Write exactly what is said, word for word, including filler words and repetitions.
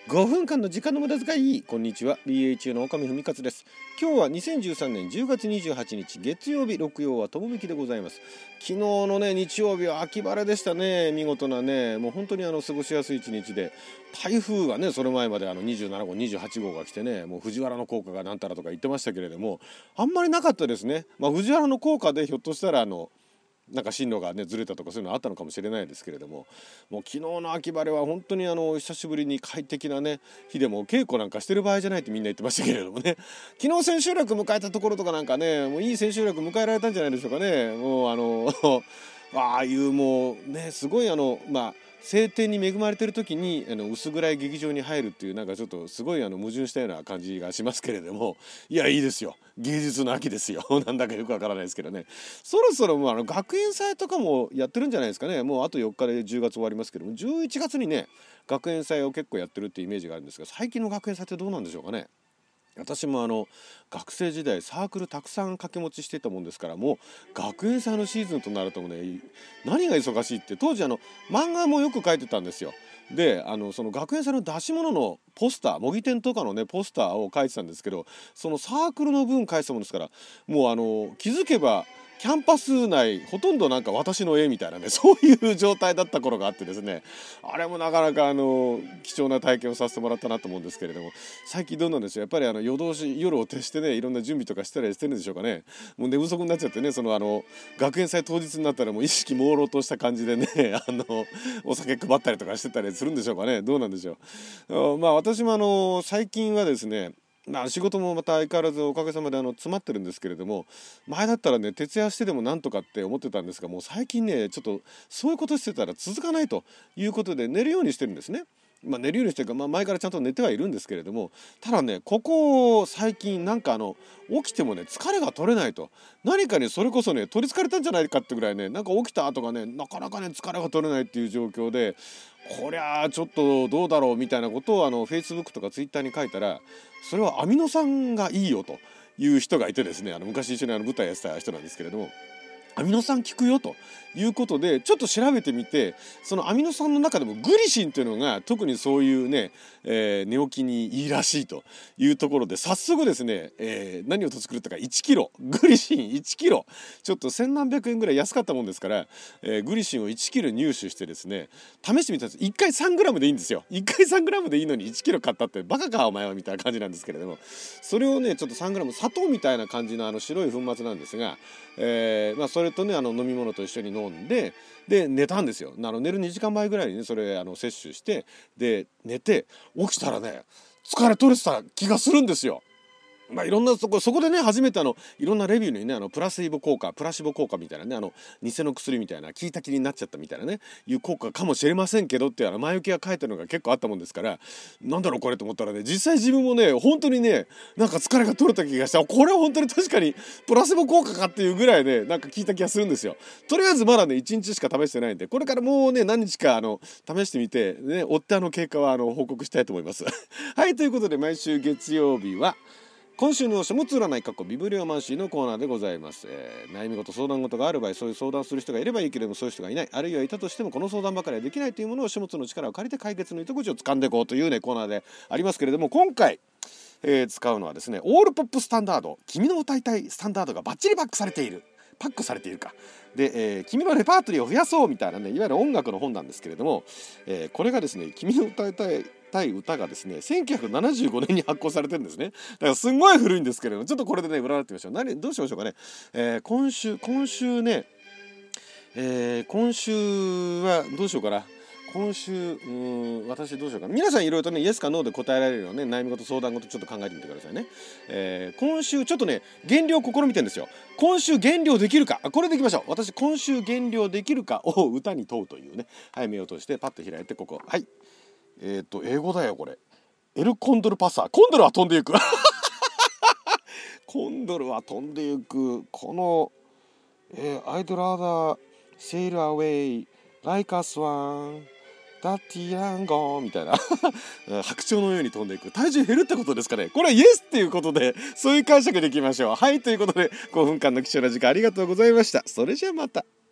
ごふんかんの時間の無駄遣い。こんにちは、 ビーエイチユー の岡見文勝です。今日はにせんじゅうさんねんじゅうがつにじゅうはちにち月曜日、六曜はともみきでございます。昨日のね日曜日は秋晴れでしたね。見事なね、もう本当にあの過ごしやすい一日で、台風がねそれ前まであのにじゅうななごうにじゅうはちごうが来てね、もう藤原の効果がなんたらとか言ってましたけれども、あんまりなかったですね。まあ藤原の効果でひょっとしたらあのなんか進路がねずれたとかそういうのあったのかもしれないですけれども、もう昨日の秋晴れは本当にあの久しぶりに快適なね日で、も稽古なんかしてる場合じゃないってみんな言ってましたけれどもね、昨日千秋楽迎えたところとかなんかね、もういい千秋楽迎えられたんじゃないでしょうかね。もうあのああいうもうねすごいあのまあ晴天に恵まれてる時にあの薄暗い劇場に入るっていう、なんかちょっとすごいあの矛盾したような感じがしますけれども、いやいいですよ、芸術の秋ですよなんだかよくわからないですけどね。そろそろもうあの学園祭とかもやってるんじゃないですかね。もうあとよっかでじゅうがつ終わりますけども、じゅういちがつにね学園祭を結構やってるってイメージがあるんですが、最近の学園祭ってどうなんでしょうかね。私もあの学生時代サークルたくさん掛け持ちしてたもんですから、もう学園祭のシーズンとなるともね、何が忙しいって、当時あの漫画もよく描いてたんですよ。であのその学園祭の出し物のポスター、模擬店とかのねポスターを描いてたんですけど、そのサークルの分描いてたもんですから、もうあの気づけばキャンパス内ほとんどなんか私の絵みたいなね、そういう状態だった頃があってですね、あれもなかなかあの貴重な体験をさせてもらったなと思うんですけれども、最近どうなんでしょう。やっぱりあの夜通し夜を徹してねいろんな準備とかしたりしてるんでしょうかね。もう寝不足になっちゃってね、そのあの学園祭当日になったらもう意識朦朧とした感じでねあのお酒配ったりとかしてたりするんでしょうかね。どうなんでしょう。あまあ私もあの最近はですね、まあ、仕事もまた相変わらずおかげさまであの詰まってるんですけれども、前だったらね徹夜してでもなんとかって思ってたんですが、もう最近ねちょっとそういうことしてたら続かないということで寝るようにしてるんですね。まあ、寝るようにしてるか、まあ、前からちゃんと寝てはいるんですけれども、ただねここ最近なんかあの起きてもね疲れが取れないと、何かねそれこそね取りつかれたんじゃないかってぐらいね、なんか起きた後がねなかなかね疲れが取れないっていう状況で、こりゃあちょっとどうだろうみたいなことをあの フェイスブック とか ツイッター に書いたら、それはアミノ酸がいいよという人がいてですね、あの昔一緒にあの舞台やってた人なんですけれども、アミノ酸効くよということでちょっと調べてみて、そのアミノ酸の中でもグリシンというのが特にそういうね、えー、寝起きにいいらしいというところで、早速ですね、えー、何をと作ったかいちキログリシンいちキロ、ちょっと千何百円ぐらい安かったもんですから、えー、グリシンをいちキロ入手してですね試してみたんです。いっかいさんグラムでいいんですよ。いっかいさんグラムでいいのにいちキロ買ったってバカかお前はみたいな感じなんですけれども、それをねちょっとさんグラム砂糖みたいな感じのあの白い粉末なんですが、えーまあ、それとねあの飲み物と一緒に飲んで、で寝たんですよ。あの寝るにじかんまえぐらいにねそれあの摂取して、で寝て起きたらね疲れ取れてた気がするんですよ。まあいろんなそこそこでね初めてあのいろんなレビューにねあのプラシーボ効果プラシボ効果みたいなね、あの偽の薬みたいな効いた気になっちゃったみたいなねいう効果かもしれませんけどっていうあの前置きが書いてるのが結構あったもんですから、なんだろうこれと思ったらね、実際自分もね本当にねなんか疲れが取れた気がした。これは本当に確かにプラシボ効果かっていうぐらいねなんか効いた気がするんですよ。とりあえずまだねいちにちしか試してないんで、これからもうね何日かあの試してみてね追ってあの経過はあの報告したいと思いますはい、ということで毎週月曜日は今週の書物占い過去ビブリオマンシーのコーナーでございます、えー、悩み事相談事がある場合、そういう相談する人がいればいいけれどもそういう人がいない、あるいはいたとしてもこの相談ばかりはできないというものを書物の力を借りて解決の糸口を掴んでいこうというねコーナーでありますけれども、今回、えー、使うのはですねオールポップスタンダード、君の歌いたいスタンダードがバッチリバックされているパックされているかで、えー、君のレパートリーを増やそうみたいなねいわゆる音楽の本なんですけれども、えー、これがですね君の歌いたい歌がですねせんきゅうひゃくななじゅうごねんに発行されてるんですね。だからすんごい古いんですけれども、ちょっとこれでね占ってみましょう。何どうしましょうかね。えー、今週今週ね、えー、今週はどうしようかな。今週うーん私どうしようかな。皆さんいろいろとねイエスかノーで答えられるようなね悩み事相談事ちょっと考えてみてくださいね。えー、今週ちょっとね減量試みてるんですよ。今週減量できるか、これでいきましょう。私今週減量できるかを歌に問うというね。はい、目を閉じてパッと開いてここはいえっと英語だよこれ。エルコンドルパサー、コンドルは飛んでいくコンドルは飛んでいく。この、えー、I'd rather sail away like a swan that young go みたいな白鳥のように飛んでいく。体重減るってことですかね。これはイエスっていうことでそういう解釈でいきましょう。はい、ということでごふんかんの貴重な時間ありがとうございました。それじゃあまた。